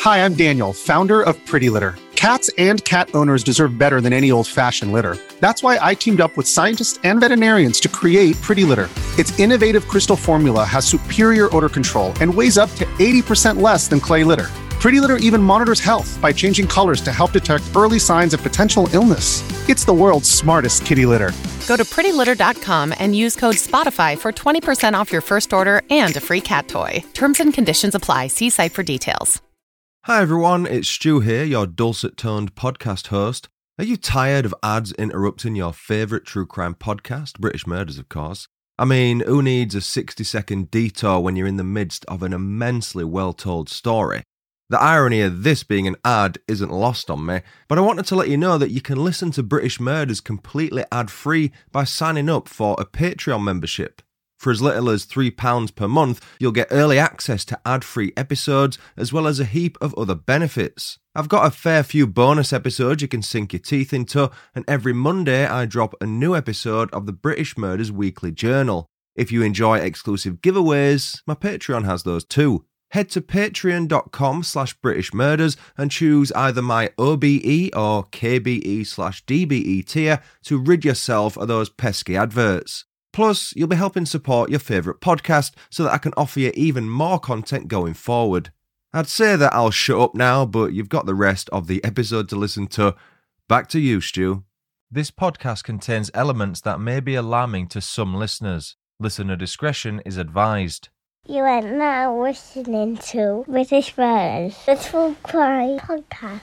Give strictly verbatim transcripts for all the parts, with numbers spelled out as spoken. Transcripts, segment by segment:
Hi, I'm Daniel, founder of Pretty Litter. Cats and cat owners deserve better than any old-fashioned litter. That's why I teamed up with scientists and veterinarians to create Pretty Litter. Its innovative crystal formula has superior odor control and weighs up to eighty percent less than clay litter. Pretty Litter even monitors health by changing colors to help detect early signs of potential illness. It's the world's smartest kitty litter. Go to pretty litter dot com and use code SPOTIFY for twenty percent off your first order and a free cat toy. Terms and conditions apply. See site for details. Hi everyone, it's Stu here, your dulcet-toned podcast host. Are you tired of ads interrupting your favourite true crime podcast, British Murders of course? I mean, who needs a sixty-second detour when you're in the midst of an immensely well-told story? The irony of this being an ad isn't lost on me, but I wanted to let you know that you can listen to British Murders completely ad-free by signing up for a Patreon membership. For as little as three pounds per month, you'll get early access to ad-free episodes, as well as a heap of other benefits. I've got a fair few bonus episodes you can sink your teeth into, and every Monday I drop a new episode of the British Murders Weekly Journal. If you enjoy exclusive giveaways, my Patreon has those too. Head to patreon.com slash British Murders and choose either my O B E or K B E slash D B E tier to rid yourself of those pesky adverts. Plus, you'll be helping support your favourite podcast so that I can offer you even more content going forward. I'd say that I'll shut up now, but you've got the rest of the episode to listen to. Back to you, Stu. This podcast contains elements that may be alarming to some listeners. Listener discretion is advised. You are now listening to British Murders, the True Crime Podcast.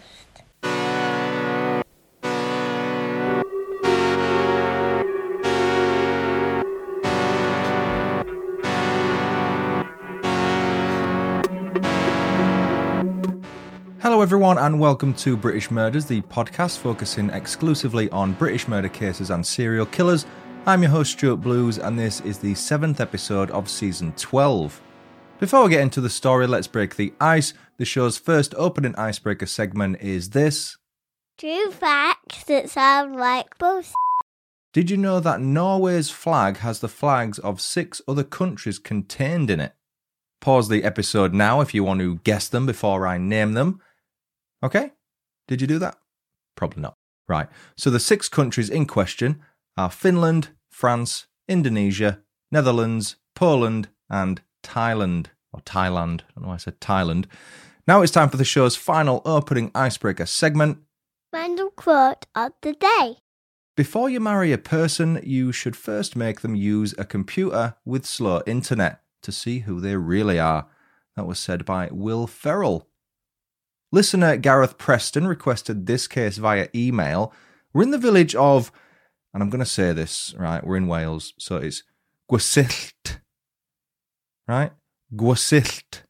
Hello everyone and welcome to British Murders, the podcast focusing exclusively on British murder cases and serial killers. I'm your host Stuart Blues and this is the seventh episode of season twelve. Before we get into the story, let's break the ice. The show's first opening icebreaker segment is this. True facts that sound like bullshit. Did you know that Norway's flag has the flags of six other countries contained in it? Pause the episode now if you want to guess them before I name them. Okay, did you do that? Probably not. Right, so the six countries in question are Finland, France, Indonesia, Netherlands, Poland, and Thailand. Or Thailand, I don't know why I said Thailand. Now it's time for the show's final opening icebreaker segment. Random quote of the day. Before you marry a person, you should first make them use a computer with slow internet to see who they really are. That was said by Will Ferrell. Listener Gareth Preston requested this case via email. We're in the village of, and I'm going to say this, right, we're in Wales, so it's Gwasyllt, right? Gwasyllt.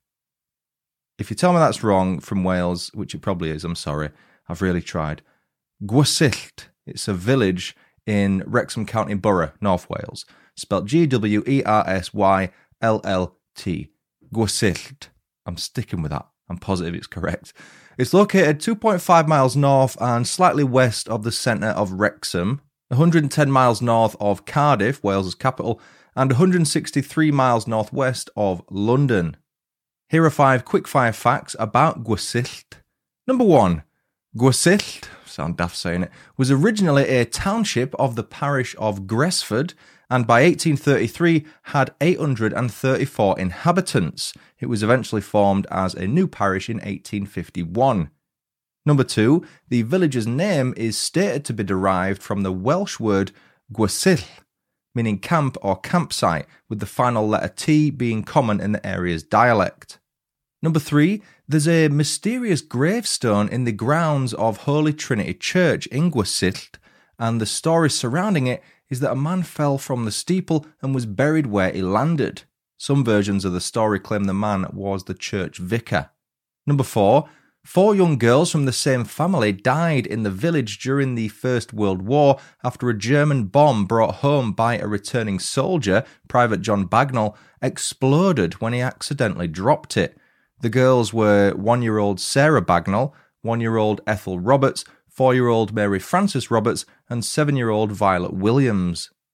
If you tell me that's wrong from Wales, which it probably is, I'm sorry, I've really tried. Gwasyllt, it's a village in Wrexham County Borough, North Wales, spelled G W E R S Y L L T. Gwasyllt. I'm sticking with that. I'm positive it's correct. It's located two point five miles north and slightly west of the centre of Wrexham, one hundred ten miles north of Cardiff, Wales' capital, and one hundred sixty-three miles northwest of London. Here are five quickfire facts about Gwasyllt. Number one, Gwasyllt, sound daft saying it, was originally a township of the parish of Gresford, and by eighteen thirty-three had eight hundred thirty-four inhabitants. It was eventually formed as a new parish in eighteen fifty-one. Number two, the village's name is stated to be derived from the Welsh word Gwasyll, meaning camp or campsite, with the final letter T being common in the area's dialect. Number three, there's a mysterious gravestone in the grounds of Holy Trinity Church in Gwasyllt, and the story surrounding it is that a man fell from the steeple and was buried where he landed. Some versions of the story claim the man was the church vicar. Number four, four young girls from the same family died in the village during the First World War after a German bomb brought home by a returning soldier, Private John Bagnall, exploded when he accidentally dropped it. The girls were one-year-old Sarah Bagnall, one-year-old Ethel Roberts, four-year-old Mary Frances Roberts, and seven-year-old Violet Williams.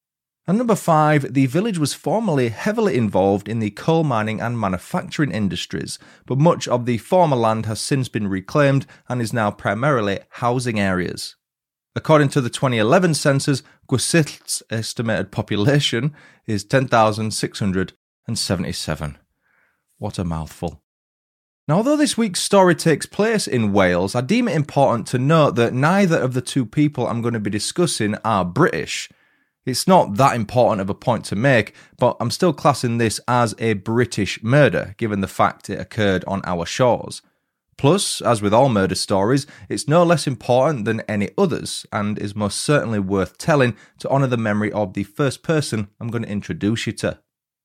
And number five, the village was formerly heavily involved in the coal mining and manufacturing industries, but much of the former land has since been reclaimed and is now primarily housing areas. According to the twenty eleven census, Gwasylt's estimated population is ten thousand six hundred seventy-seven. What a mouthful. Now, although this week's story takes place in Wales, I deem it important to note that neither of the two people I'm going to be discussing are British. It's not that important of a point to make, but I'm still classing this as a British murder, given the fact it occurred on our shores. Plus, as with all murder stories, it's no less important than any others, and is most certainly worth telling to honour the memory of the first person I'm going to introduce you to.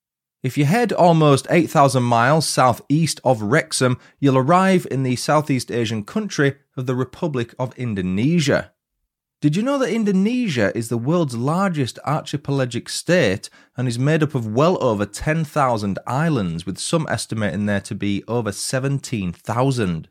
If you head almost eight thousand miles southeast of Wrexham, you'll arrive in the Southeast Asian country of the Republic of Indonesia. Did you know that Indonesia is the world's largest archipelagic state and is made up of well over ten thousand islands, with some estimating there to be over seventeen thousand?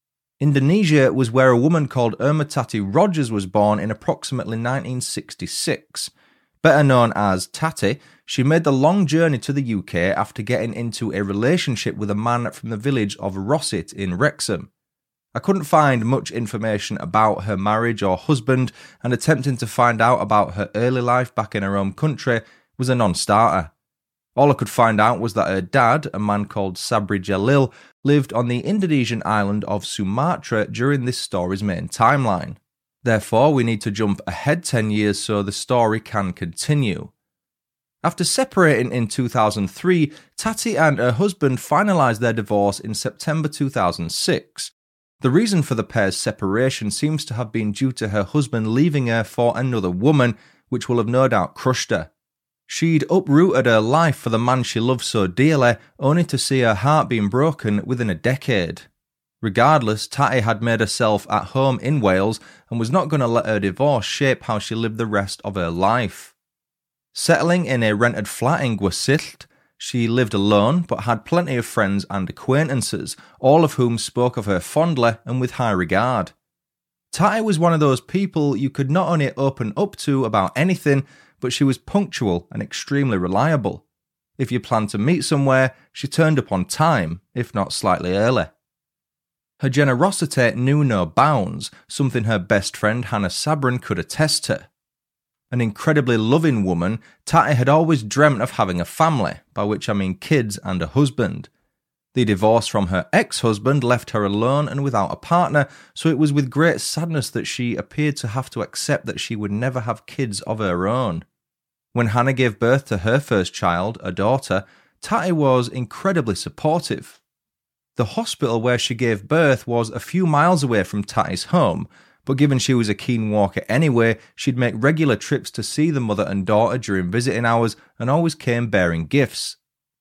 Indonesia was where a woman called Irma Tati Rogers was born in approximately nineteen sixty-six. Better known as Tati, she made the long journey to the U K after getting into a relationship with a man from the village of Rosset in Wrexham. I couldn't find much information about her marriage or husband, and attempting to find out about her early life back in her home country was a non-starter. All I could find out was that her dad, a man called Sabri Jalil, lived on the Indonesian island of Sumatra during this story's main timeline. Therefore, we need to jump ahead ten years so the story can continue. After separating in two thousand three, Tati and her husband finalised their divorce in September two thousand six. The reason for the pair's separation seems to have been due to her husband leaving her for another woman, which will have no doubt crushed her. She'd uprooted her life for the man she loved so dearly, only to see her heart being broken within a decade. Regardless, Tati had made herself at home in Wales and was not going to let her divorce shape how she lived the rest of her life. Settling in a rented flat in Gwasylt, she lived alone but had plenty of friends and acquaintances, all of whom spoke of her fondly and with high regard. Tati was one of those people you could not only open up to about anything, but she was punctual and extremely reliable. If you planned to meet somewhere, she turned up on time, if not slightly early. Her generosity knew no bounds, something her best friend Hannah Sabrin could attest to. An incredibly loving woman, Tati had always dreamt of having a family, by which I mean kids and a husband. The divorce from her ex-husband left her alone and without a partner, so it was with great sadness that she appeared to have to accept that she would never have kids of her own. When Hannah gave birth to her first child, a daughter, Tati was incredibly supportive. The hospital where she gave birth was a few miles away from Tati's home, but given she was a keen walker anyway, she'd make regular trips to see the mother and daughter during visiting hours and always came bearing gifts.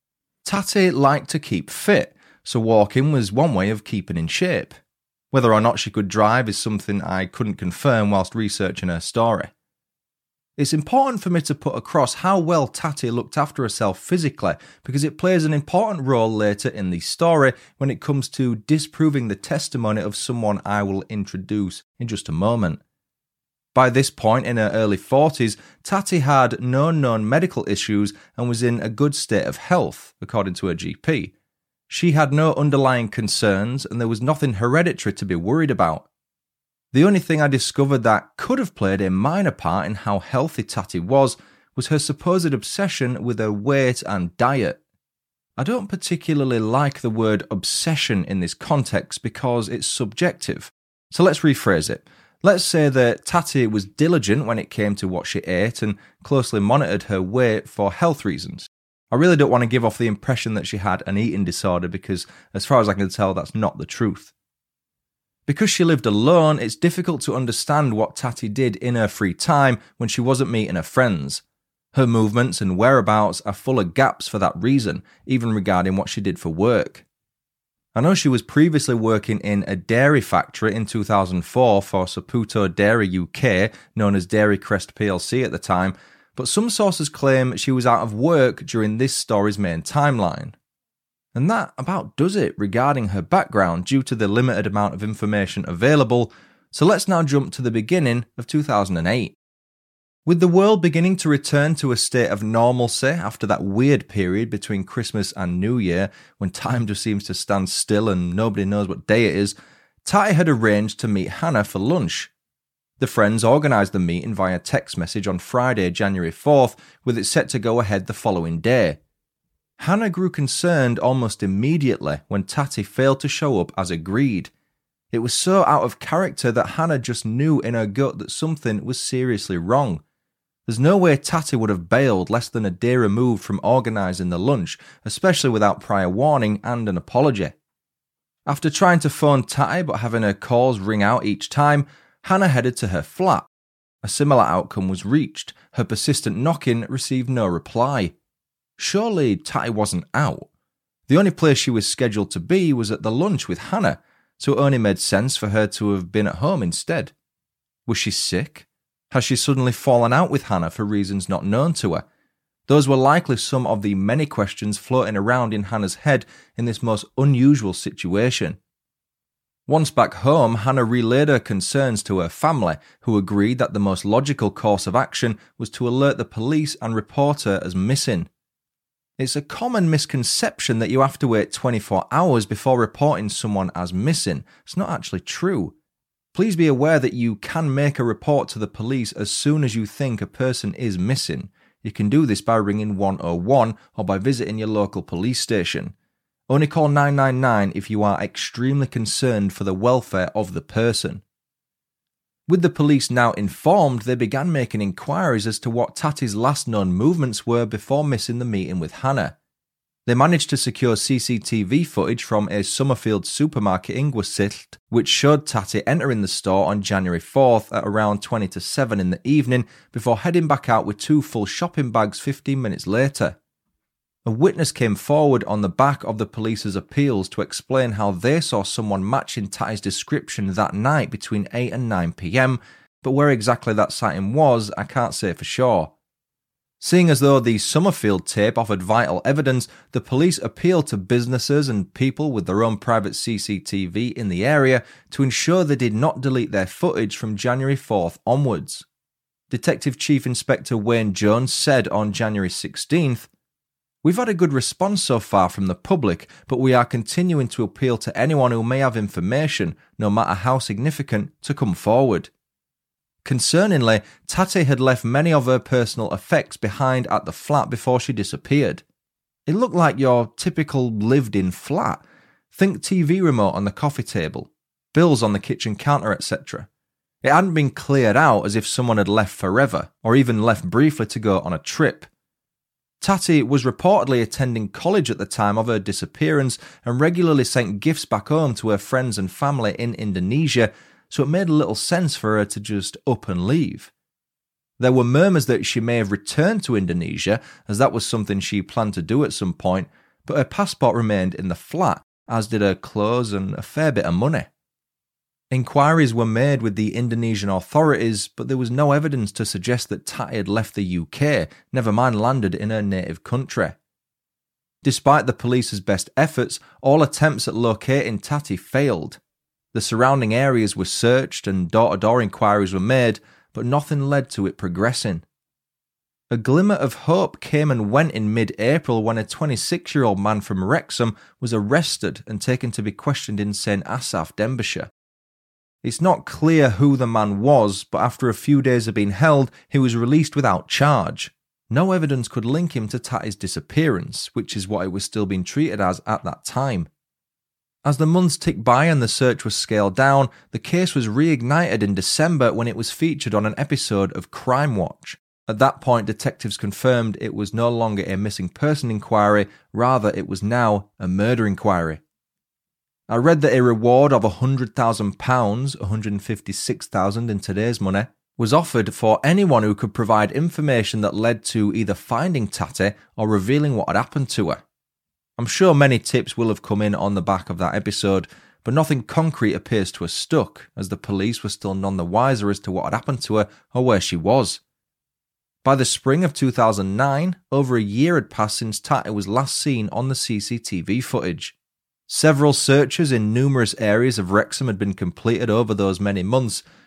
Tati liked to keep fit, so walking was one way of keeping in shape. Whether or not she could drive is something I couldn't confirm whilst researching her story. It's important for me to put across how well Tati looked after herself physically, because it plays an important role later in the story when it comes to disproving the testimony of someone I will introduce in just a moment. By this point in her early forties, Tati had no known medical issues and was in a good state of health, according to her G P. She had no underlying concerns and there was nothing hereditary to be worried about. The only thing I discovered that could have played a minor part in how healthy Tati was was her supposed obsession with her weight and diet. I don't particularly like the word obsession in this context because it's subjective. So let's rephrase it. Let's say that Tati was diligent when it came to what she ate and closely monitored her weight for health reasons. I really don't want to give off the impression that she had an eating disorder because, as far as I can tell, that's not the truth. Because she lived alone, it's difficult to understand what Tati did in her free time when she wasn't meeting her friends. Her movements and whereabouts are full of gaps for that reason, even regarding what she did for work. I know she was previously working in a dairy factory in two thousand four for Saputo Dairy U K, known as Dairy Crest P L C at the time, but some sources claim she was out of work during this story's main timeline. And that about does it regarding her background due to the limited amount of information available, so let's now jump to the beginning of two thousand eight. With the world beginning to return to a state of normalcy after that weird period between Christmas and New Year, when time just seems to stand still and nobody knows what day it is, Tatty had arranged to meet Hannah for lunch. The friends organised the meeting via text message on Friday, January fourth, with it set to go ahead the following day. Hannah grew concerned almost immediately when Tatty failed to show up as agreed. It was so out of character that Hannah just knew in her gut that something was seriously wrong. There's no way Tatty would have bailed less than a day removed from organising the lunch, especially without prior warning and an apology. After trying to phone Tatty but having her calls ring out each time, Hannah headed to her flat. A similar outcome was reached. Her persistent knocking received no reply. Surely Tatty wasn't out. The only place she was scheduled to be was at the lunch with Hannah, so it only made sense for her to have been at home instead. Was she sick? Has she suddenly fallen out with Hannah for reasons not known to her? Those were likely some of the many questions floating around in Hannah's head in this most unusual situation. Once back home, Hannah relayed her concerns to her family, who agreed that the most logical course of action was to alert the police and report her as missing. It's a common misconception that you have to wait twenty-four hours before reporting someone as missing. It's not actually true. Please be aware that you can make a report to the police as soon as you think a person is missing. You can do this by ringing one oh one or by visiting your local police station. Only call nine nine nine if you are extremely concerned for the welfare of the person. With the police now informed, they began making inquiries as to what Tatty's last known movements were before missing the meeting with Hannah. They managed to secure C C T V footage from a Summerfield supermarket in Ingwisilt, which showed Tatty entering the store on January fourth at around twenty to seven in the evening before heading back out with two full shopping bags fifteen minutes later. A witness came forward on the back of the police's appeals to explain how they saw someone matching Tatty's description that night between eight and nine p.m, but where exactly that sighting was, I can't say for sure. Seeing as though the Summerfield tape offered vital evidence, the police appealed to businesses and people with their own private C C T V in the area to ensure they did not delete their footage from January fourth onwards. Detective Chief Inspector Wayne Jones said on January sixteenth, "We've had a good response so far from the public, but we are continuing to appeal to anyone who may have information, no matter how significant, to come forward." Concerningly, Tatty had left many of her personal effects behind at the flat before she disappeared. It looked like your typical lived-in flat. Think T V remote on the coffee table, bills on the kitchen counter, et cetera. It hadn't been cleared out as if someone had left forever, or even left briefly to go on a trip. Tatty was reportedly attending college at the time of her disappearance and regularly sent gifts back home to her friends and family in Indonesia, so it made little sense for her to just up and leave. There were murmurs that she may have returned to Indonesia, as that was something she planned to do at some point, but her passport remained in the flat, as did her clothes and a fair bit of money. Inquiries were made with the Indonesian authorities, but there was no evidence to suggest that Tatty had left the U K, never mind landed in her native country. Despite the police's best efforts, all attempts at locating Tatty failed. The surrounding areas were searched and door-to-door inquiries were made, but nothing led to it progressing. A glimmer of hope came and went in mid-April when a twenty-six-year-old man from Wrexham was arrested and taken to be questioned in Saint Asaph, Denbighshire. It's not clear who the man was, but after a few days of being held, he was released without charge. No evidence could link him to Tatty's disappearance, which is what it was still being treated as at that time. As the months ticked by and the search was scaled down, the case was reignited in December when it was featured on an episode of Crime Watch. At that point, detectives confirmed it was no longer a missing person inquiry, rather it was now a murder inquiry. I read that a reward of one hundred thousand pounds, one hundred fifty-six thousand dollars in today's money, was offered for anyone who could provide information that led to either finding Tatty or revealing what had happened to her. I'm sure many tips will have come in on the back of that episode, but nothing concrete appears to have stuck, as the police were still none the wiser as to what had happened to her or where she was. By the spring of two thousand nine, over a year had passed since Tatty was last seen on the C C T V footage. Several searches in numerous areas of Wrexham had been completed over those many months,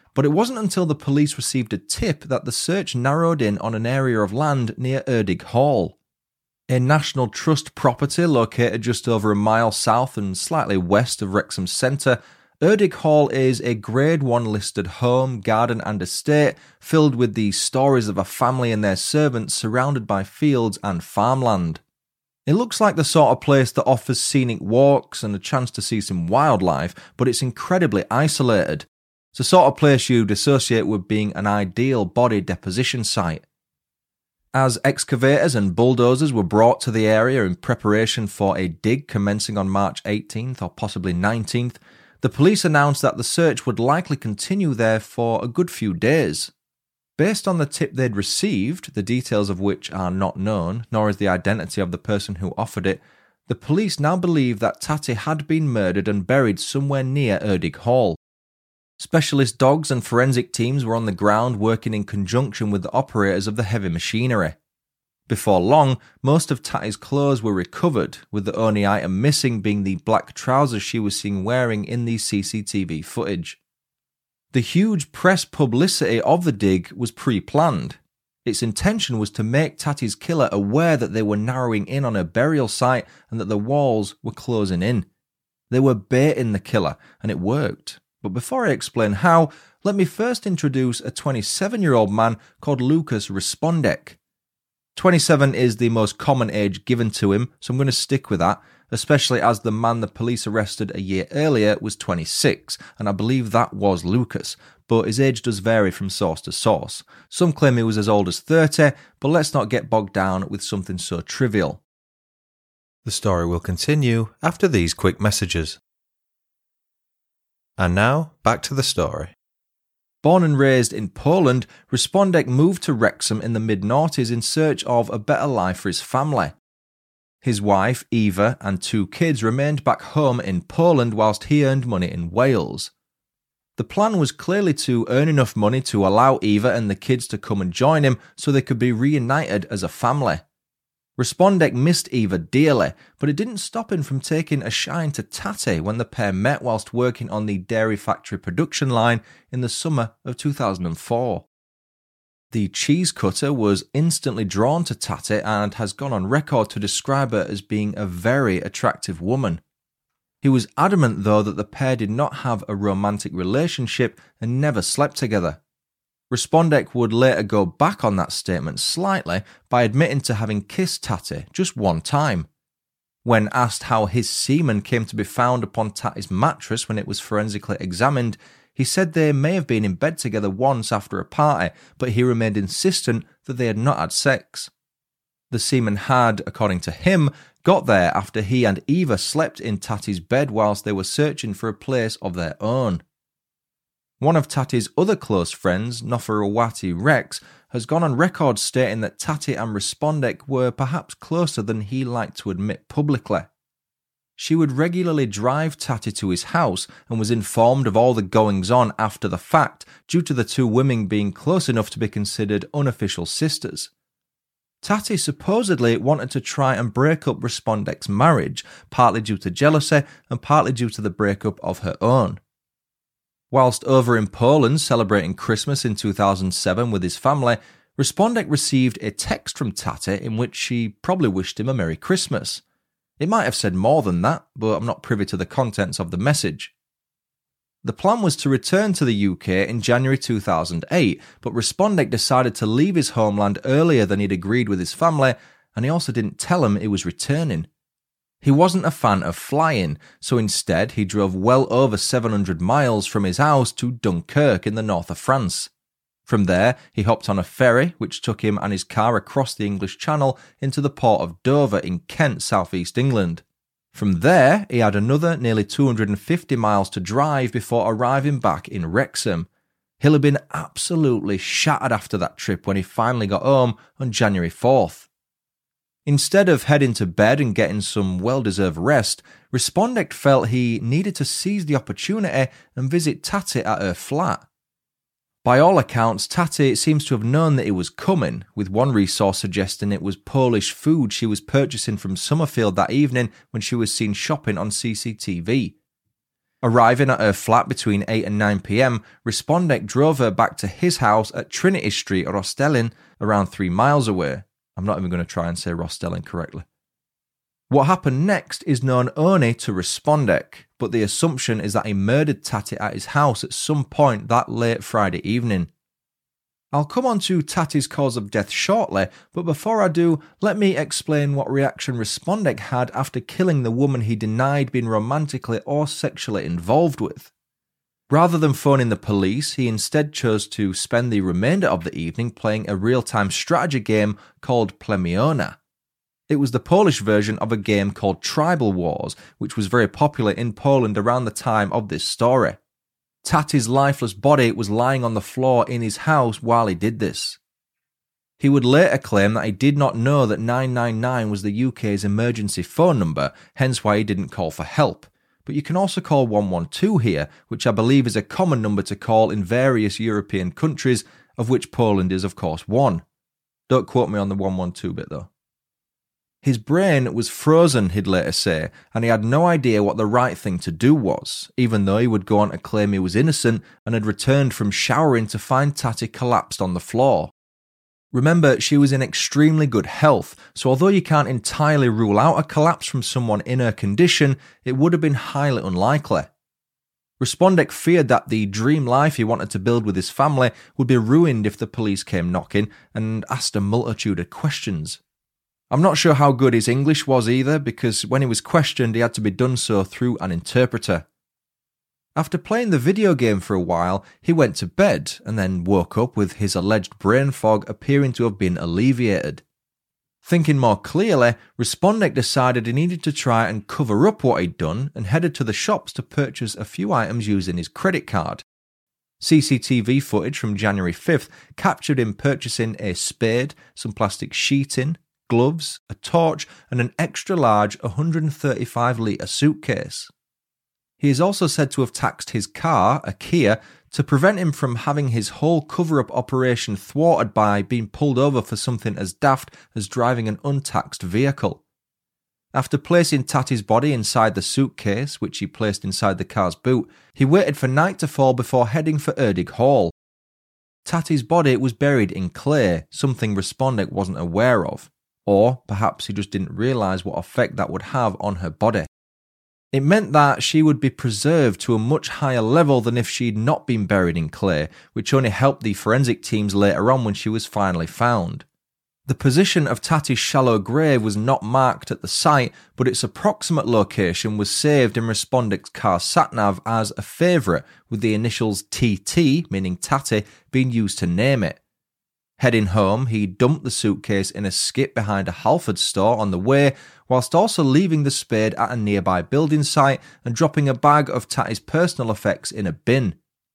But it wasn't until the police received a tip that the search narrowed in on an area of land near Erdig Hall, a National Trust property located just over a mile south and slightly west of Wrexham Centre. Erdig Hall is a Grade one listed home, garden and estate filled with the stories of a family and their servants surrounded by fields and farmland. It looks like the sort of place that offers scenic walks and a chance to see some wildlife, but it's incredibly isolated. It's the sort of place you'd associate with being an ideal body deposition site. As excavators and bulldozers were brought to the area in preparation for a dig commencing on March eighteenth or possibly nineteenth, the police announced that the search would likely continue there for a good few days. Based on the tip they'd received, the details of which are not known, nor is the identity of the person who offered it, the police now believe that Tatty had been murdered and buried somewhere near Erdig Hall. Specialist dogs and forensic teams were on the ground working in conjunction with the operators of the heavy machinery. Before long, most of Tatty's clothes were recovered, with the only item missing being the black trousers she was seen wearing in the C C T V footage. The huge press publicity of the dig was pre-planned. Its intention was to make Tatty's killer aware that they were narrowing in on her burial site and that the walls were closing in. They were baiting the killer, and it worked. But before I explain how, let me first introduce a twenty-seven-year-old man called Lucas Respondek. twenty-seven is the most common age given to him, so I'm going to stick with that, especially as the man the police arrested a year earlier was twenty-six, and I believe that was Lucas, but his age does vary from source to source. Some claim he was as old as thirty, but let's not get bogged down with something so trivial. The story will continue after these quick messages. And now, back to the story. Born and raised in Poland, Respondek moved to Wrexham in the mid-noughties in search of a better life for his family. His wife, Eva, and two kids remained back home in Poland whilst he earned money in Wales. The plan was clearly to earn enough money to allow Eva and the kids to come and join him so they could be reunited as a family. Respondek missed Eva dearly, but it didn't stop him from taking a shine to Tatty when the pair met whilst working on the dairy factory production line in the summer of two thousand four. The cheese cutter was instantly drawn to Tatty and has gone on record to describe her as being a very attractive woman. He was adamant, though, that the pair did not have a romantic relationship and never slept together. Respondek would later go back on that statement slightly by admitting to having kissed Tatty just one time. When asked how his semen came to be found upon Tatty's mattress when it was forensically examined, he said they may have been in bed together once after a party, but he remained insistent that they had not had sex. The semen had, according to him, got there after he and Eva slept in Tatty's bed whilst they were searching for a place of their own. One of Tatty's other close friends, Noferawati Rex, has gone on record stating that Tatty and Respondek were perhaps closer than he liked to admit publicly. She would regularly drive Tatty to his house and was informed of all the goings-on after the fact due to the two women being close enough to be considered unofficial sisters. Tatty supposedly wanted to try and break up Respondek's marriage, partly due to jealousy and partly due to the breakup of her own. Whilst over in Poland celebrating Christmas in two thousand seven with his family, Respondek received a text from Tatty in which she probably wished him a Merry Christmas. It might have said more than that, but I'm not privy to the contents of the message. The plan was to return to the U K in January two thousand eight, but Respondek decided to leave his homeland earlier than he'd agreed with his family, and he also didn't tell him he was returning. He wasn't a fan of flying, so instead he drove well over seven hundred miles from his house to Dunkirk in the north of France. From there, he hopped on a ferry, which took him and his car across the English Channel into the port of Dover in Kent, southeast England. From there, he had another nearly two hundred fifty miles to drive before arriving back in Wrexham. He'll have been absolutely shattered after that trip when he finally got home on January fourth. Instead of heading to bed and getting some well-deserved rest, Respondek felt he needed to seize the opportunity and visit Tatty at her flat. By all accounts, Tatty seems to have known that he was coming, with one resource suggesting it was Polish food she was purchasing from Summerfield that evening when she was seen shopping on C C T V. Arriving at her flat between eight and nine p.m, Respondek drove her back to his house at Trinity Street, Rostellin, around three miles away. I'm not even going to try and say Rostellin correctly. What happened next is known only to Respondek, but the assumption is that he murdered Tati at his house at some point that late Friday evening. I'll come on to Tati's cause of death shortly, but before I do, let me explain what reaction Respondek had after killing the woman he denied being romantically or sexually involved with. Rather than phoning the police, he instead chose to spend the remainder of the evening playing a real-time strategy game called Plemiona. It was the Polish version of a game called Tribal Wars, which was very popular in Poland around the time of this story. Tati's lifeless body was lying on the floor in his house while he did this. He would later claim that he did not know that nine nine nine was the U K's emergency phone number, hence why he didn't call for help. But you can also call one one two here, which I believe is a common number to call in various European countries, of which Poland is of course one. Don't quote me on the one one two bit though. His brain was frozen, he'd later say, and he had no idea what the right thing to do was, even though he would go on to claim he was innocent and had returned from showering to find Tati collapsed on the floor. Remember, she was in extremely good health, so although you can't entirely rule out a collapse from someone in her condition, it would have been highly unlikely. Respondek feared that the dream life he wanted to build with his family would be ruined if the police came knocking, and asked a multitude of questions. I'm not sure how good his English was either, because when he was questioned he had to be done so through an interpreter. After playing the video game for a while, he went to bed and then woke up with his alleged brain fog appearing to have been alleviated. Thinking more clearly, Respondek decided he needed to try and cover up what he'd done and headed to the shops to purchase a few items using his credit card. C C T V footage from January fifth captured him purchasing a spade, some plastic sheeting, gloves, a torch, and an extra-large one hundred thirty-five litre suitcase. He is also said to have taxed his car, a Kia, to prevent him from having his whole cover-up operation thwarted by being pulled over for something as daft as driving an untaxed vehicle. After placing Tati's body inside the suitcase, which he placed inside the car's boot, he waited for night to fall before heading for Erdig Hall. Tati's body was buried in clay, something Respondek wasn't aware of. Or perhaps he just didn't realise what effect that would have on her body. It meant that she would be preserved to a much higher level than if she'd not been buried in clay, which only helped the forensic teams later on when she was finally found. The position of Tati's shallow grave was not marked at the site, but its approximate location was saved in Respondek's car satnav as a favourite, with the initials T T, meaning Tati, being used to name it. Heading home, he dumped the suitcase in a skip behind a Halford store on the way, whilst also leaving the spade at a nearby building site and dropping a bag of Tati's personal effects in a bin.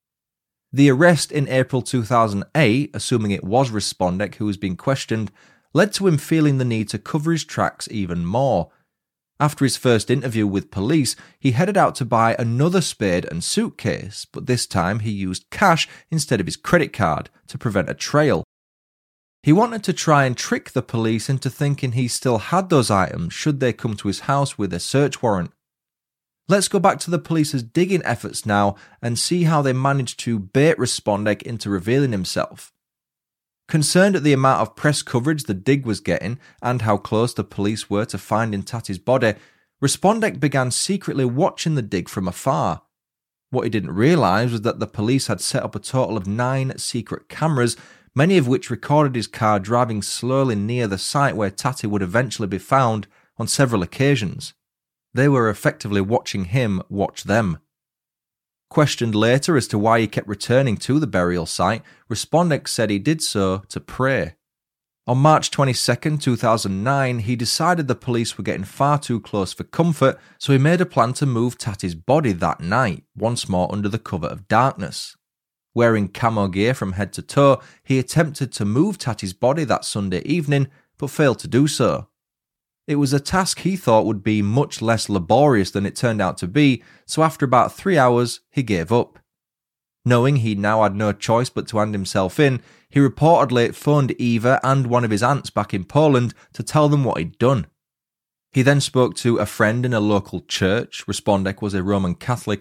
The arrest in April two thousand eight, assuming it was Respondek who was being questioned, led to him feeling the need to cover his tracks even more. After his first interview with police, he headed out to buy another spade and suitcase, but this time he used cash instead of his credit card to prevent a trail. He wanted to try and trick the police into thinking he still had those items should they come to his house with a search warrant. Let's go back to the police's digging efforts now and see how they managed to bait Respondek into revealing himself. Concerned at the amount of press coverage the dig was getting and how close the police were to finding Tati's body, Respondek began secretly watching the dig from afar. What he didn't realise was that the police had set up a total of nine secret cameras, many of which recorded his car driving slowly near the site where Tati would eventually be found on several occasions. They were effectively watching him watch them. Questioned later as to why he kept returning to the burial site, Respondek said he did so to pray. On March twenty-second, two thousand nine, he decided the police were getting far too close for comfort, so he made a plan to move Tati's body that night, once more under the cover of darkness. Wearing camo gear from head to toe, he attempted to move Tati's body that Sunday evening, but failed to do so. It was a task he thought would be much less laborious than it turned out to be, so after about three hours, he gave up. Knowing he now had no choice but to hand himself in, he reportedly phoned Eva and one of his aunts back in Poland to tell them what he'd done. He then spoke to a friend in a local church, Respondek was a Roman Catholic,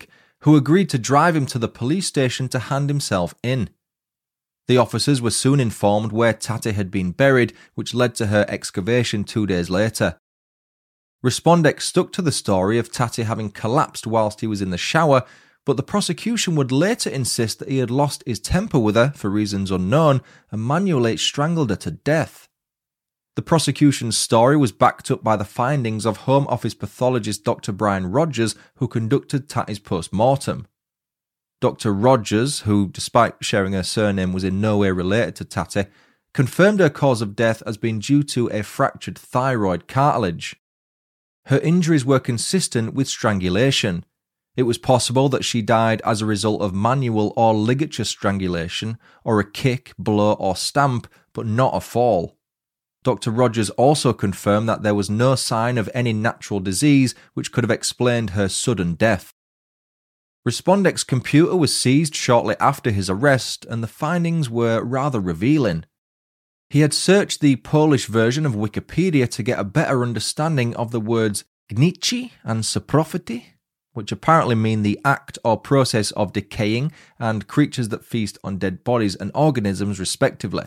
who agreed to drive him to the police station to hand himself in. The officers were soon informed where Tati had been buried, which led to her excavation two days later. Respondex stuck to the story of Tati having collapsed whilst he was in the shower, but the prosecution would later insist that he had lost his temper with her for reasons unknown and manually strangled her to death. The prosecution's story was backed up by the findings of Home Office pathologist Doctor Brian Rogers, who conducted Tati's post-mortem. Doctor Rogers, who, despite sharing her surname, was in no way related to Tati, confirmed her cause of death as being due to a fractured thyroid cartilage. Her injuries were consistent with strangulation. It was possible that she died as a result of manual or ligature strangulation, or a kick, blow or stamp, but not a fall. Doctor Rogers also confirmed that there was no sign of any natural disease which could have explained her sudden death. Respondex's computer was seized shortly after his arrest, and the findings were rather revealing. He had searched the Polish version of Wikipedia to get a better understanding of the words gnici and saprofity, which apparently mean the act or process of decaying and creatures that feast on dead bodies and organisms respectively.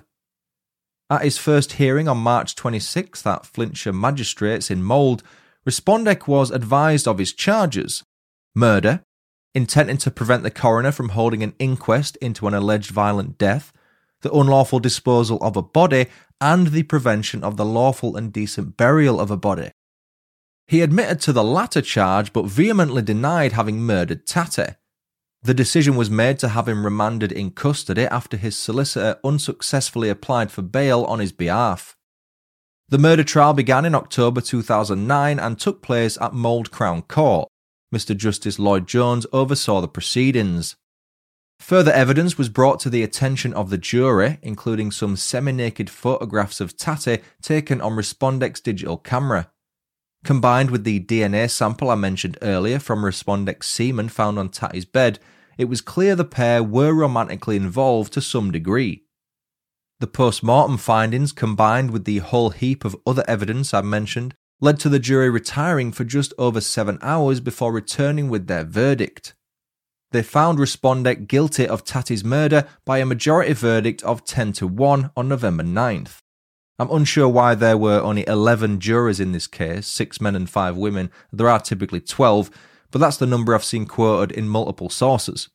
At his first hearing on March twenty-sixth at Flintshire Magistrates in Mold, Respondek was advised of his charges: murder, intending to prevent the coroner from holding an inquest into an alleged violent death, the unlawful disposal of a body, and the prevention of the lawful and decent burial of a body. He admitted to the latter charge but vehemently denied having murdered Tati. The decision was made to have him remanded in custody after his solicitor unsuccessfully applied for bail on his behalf. The murder trial began in October two thousand nine and took place at Mold Crown Court. Mister Justice Lloyd Jones oversaw the proceedings. Further evidence was brought to the attention of the jury, including some semi-naked photographs of Tati taken on Respondex's digital camera. Combined with the D N A sample I mentioned earlier from Respondex's semen found on Tati's bed, it was clear the pair were romantically involved to some degree. The post-mortem findings, combined with the whole heap of other evidence I mentioned, led to the jury retiring for just over seven hours before returning with their verdict. They found Respondek guilty of Tati's murder by a majority verdict of ten to one on November ninth. I'm unsure why there were only eleven jurors in this case, six men and five women. There are typically twelve, but that's the number I've seen quoted in multiple sources.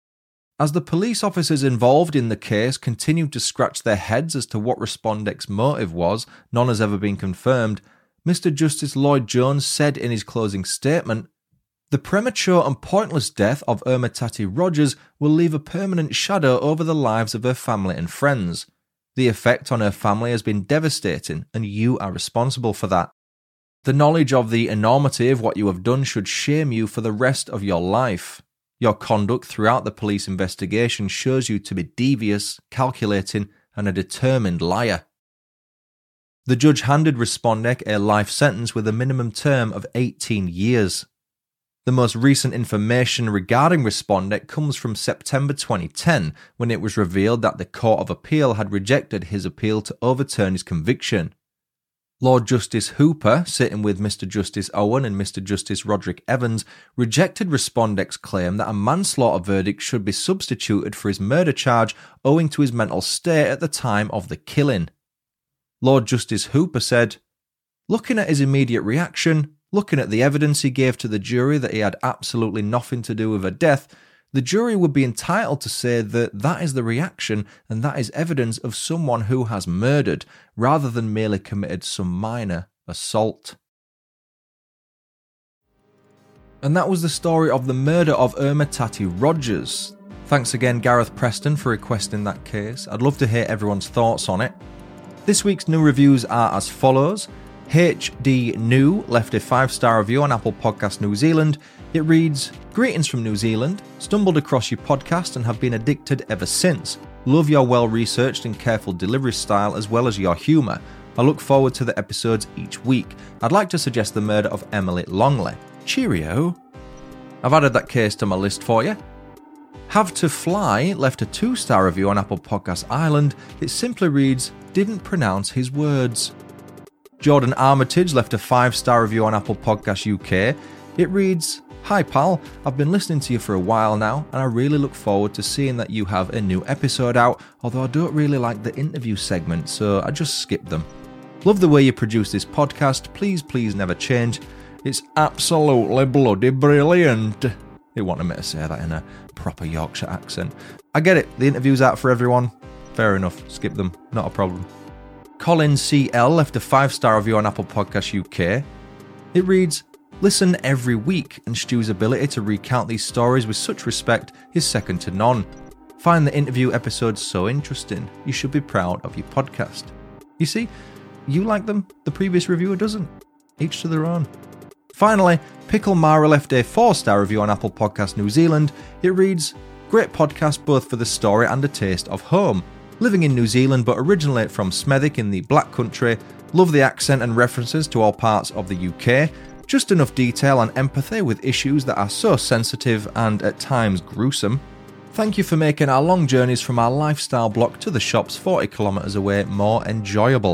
As the police officers involved in the case continued to scratch their heads as to what Respondek's motive was, none has ever been confirmed, Mister Justice Lloyd Jones said in his closing statement, "The premature and pointless death of Irma Tati Rogers will leave a permanent shadow over the lives of her family and friends. The effect on her family has been devastating, and you are responsible for that. The knowledge of the enormity of what you have done should shame you for the rest of your life. Your conduct throughout the police investigation shows you to be devious, calculating, and a determined liar." The judge handed Respondek a life sentence with a minimum term of eighteen years. The most recent information regarding Respondek comes from September twenty ten, when it was revealed that the Court of Appeal had rejected his appeal to overturn his conviction. Lord Justice Hooper, sitting with Mister Justice Owen and Mister Justice Roderick Evans, rejected Respondek's claim that a manslaughter verdict should be substituted for his murder charge owing to his mental state at the time of the killing. Lord Justice Hooper said, "Looking at his immediate reaction, looking at the evidence he gave to the jury that he had absolutely nothing to do with her death, the jury would be entitled to say that that is the reaction and that is evidence of someone who has murdered, rather than merely committed some minor assault." And that was the story of the murder of Irma Tati Rogers. Thanks again, Gareth Preston, for requesting that case. I'd love to hear everyone's thoughts on it. This week's new reviews are as follows. H D New left a five-star review on Apple Podcasts New Zealand. It reads, "Greetings from New Zealand. Stumbled across your podcast and have been addicted ever since. Love your well-researched and careful delivery style as well as your humour. I look forward to the episodes each week. I'd like to suggest the murder of Emily Longley. Cheerio." I've added that case to my list for you. Have to Fly left a two-star review on Apple Podcasts Ireland. It simply reads, "Didn't pronounce his words." Jordan Armitage left a five-star review on Apple Podcasts U K. It reads, Hi pal, I've been listening to you for a while now, and I really look forward to seeing that you have a new episode out, although I don't really like the interview segment, so I just skipped them. Love the way you produce this podcast, please please never change. It's absolutely bloody brilliant. They wanted me to say that in a proper Yorkshire accent. I get it, the interview's out for everyone. Fair enough, skip them, not a problem. Colin C L left a five star review on Apple Podcasts U K. It reads, "Listen every week, and Stu's ability to recount these stories with such respect is second to none. Find the interview episodes so interesting. You should be proud of your podcast." You see, you like them, the previous reviewer doesn't. Each to their own. Finally, Pickle Mara left a four star review on Apple Podcasts New Zealand. It reads, "Great podcast both for the story and a taste of home. Living in New Zealand but originally from Smethwick in the Black Country. Love the accent and references to all parts of the U K. Just enough detail and empathy with issues that are so sensitive and at times gruesome. Thank you for making our long journeys from our lifestyle block to the shops forty kilometres away more enjoyable."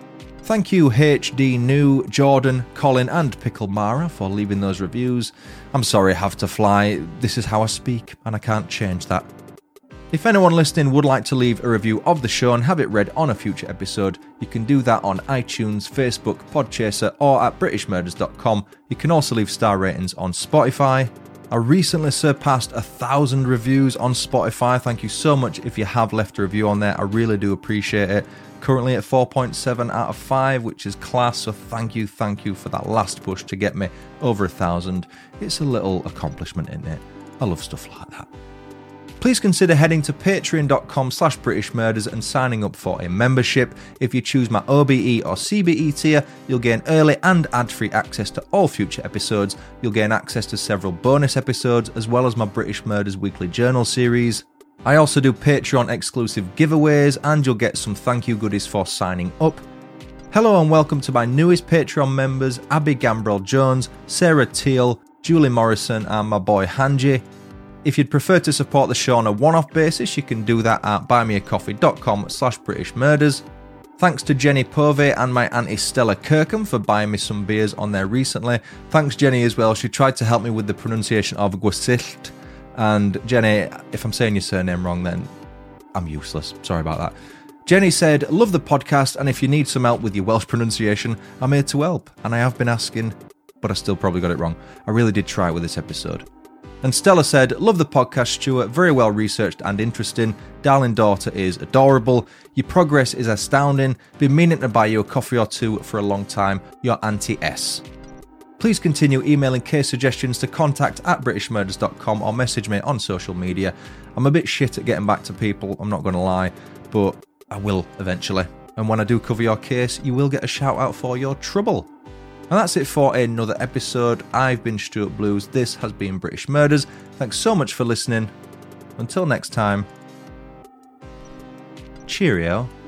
Thank you H D New, Jordan, Colin and Pickle Mara for leaving those reviews. I'm sorry I have to fly, this is how I speak and I can't change that. If anyone listening would like to leave a review of the show and have it read on a future episode, you can do that on iTunes, Facebook, Podchaser or at british murders dot com. You can also leave star ratings on Spotify. I recently surpassed a thousand reviews on Spotify. Thank you so much if you have left a review on there. I really do appreciate it. Currently at four point seven out of five, which is class, so thank you, thank you for that last push to get me over a thousand. It's a little accomplishment, isn't it? I love stuff like that. Please consider heading to patreon.com slash British Murders and signing up for a membership. If you choose my O B E or C B E tier, you'll gain early and ad-free access to all future episodes. You'll gain access to several bonus episodes, as well as my British Murders weekly journal series. I also do Patreon exclusive giveaways, and you'll get some thank you goodies for signing up. Hello and welcome to my newest Patreon members, Abby Gambrell Jones, Sarah Teal, Julie Morrison and my boy Hanji. If you'd prefer to support the show on a one-off basis, you can do that at buymeacoffee.com slash British Murders. Thanks to Jenny Povey and my auntie Stella Kirkham for buying me some beers on there recently. Thanks Jenny as well, she tried to help me with the pronunciation of Gwsilt. And Jenny, if I'm saying your surname wrong then I'm useless, sorry about that. Jenny said, "Love the podcast and if you need some help with your Welsh pronunciation, I'm here to help." And I have been asking, but I still probably got it wrong. I really did try with this episode. And Stella said, "Love the podcast, Stuart, very well researched and interesting. Darling daughter is adorable. Your progress is astounding. Been meaning to buy you a coffee or two for a long time. Your Auntie S." Please continue emailing case suggestions to contact at british murders dot com or message me on social media. I'm a bit shit at getting back to people, I'm not going to lie, but I will eventually. And when I do cover your case, you will get a shout out for your trouble. And that's it for another episode. I've been Stuart Blues. This has been British Murders. Thanks so much for listening. Until next time, cheerio.